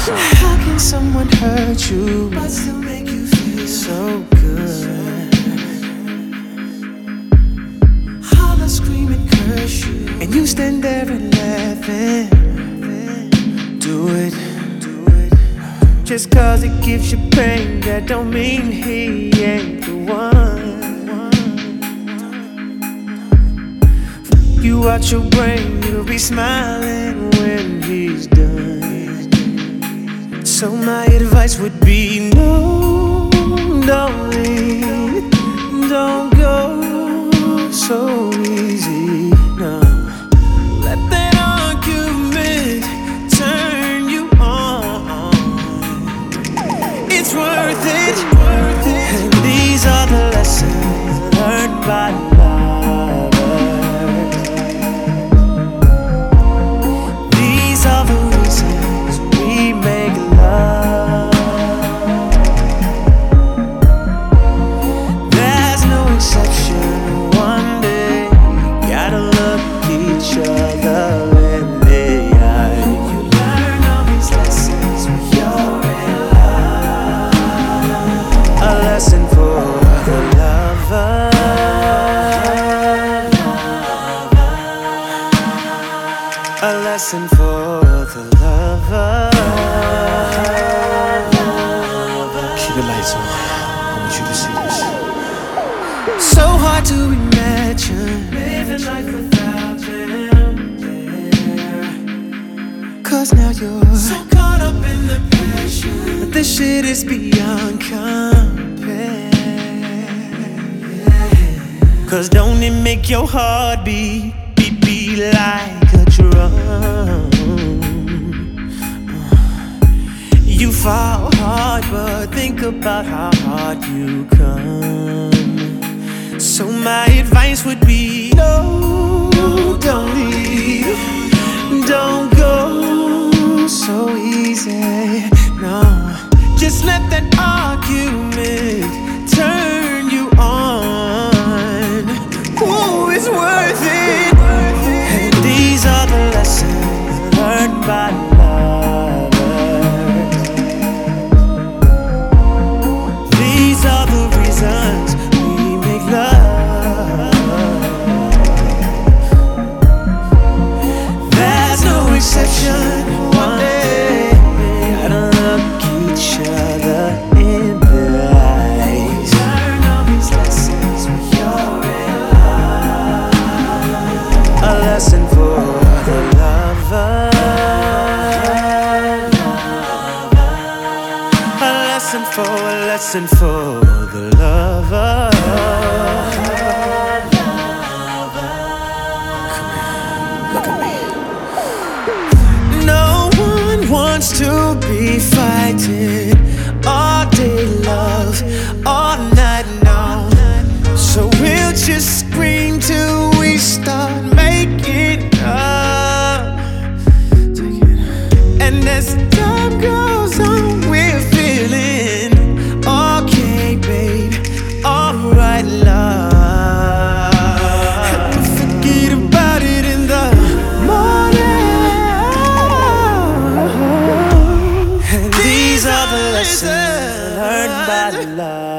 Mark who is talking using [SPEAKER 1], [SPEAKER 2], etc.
[SPEAKER 1] How can someone hurt you but still make you feel so good? Holler, scream, and curse you, and you stand there and laughing. Do it. Just cause it gives you pain, that don't mean he ain't the one. You out your brain, you'll be smiling when he's done. So my advice would be no, don't leave, don't go so easy, no. Let that argument turn you on. It's worth it, and these are the lessons learned by lovers. These are the reasons we make love. There's no exception. One day you gotta look each other in the eye. You learn all these lessons when you're in love. A lesson for the lover. A lesson for the lover. Keep the lights on. I want you to see this. So hard to imagine living life without them there. Cause now you're so caught up in the passion, but this shit is beyond compare. Cause don't it make your heart beat like a drum? You fall hard, but think about how hard you come. So my advice would be no, don't leave, don't go so easy, no. Just let that argument turn you on. Ooh, it's worth it. And these are the lessons learned by lovers. These are the reasons we make love. There's no exception. One day gotta look each other in the eyes. Learn all these lessons when you're in love. A lesson for the lover. A lesson for the lover. Come here, look at me. No one wants to be fighting all day, love, all night long. So we'll just scream till we start making up. And as time goes on, we're feeling okay, babe, alright, love. And forget about it in the morning. And these are the lessons learned by love.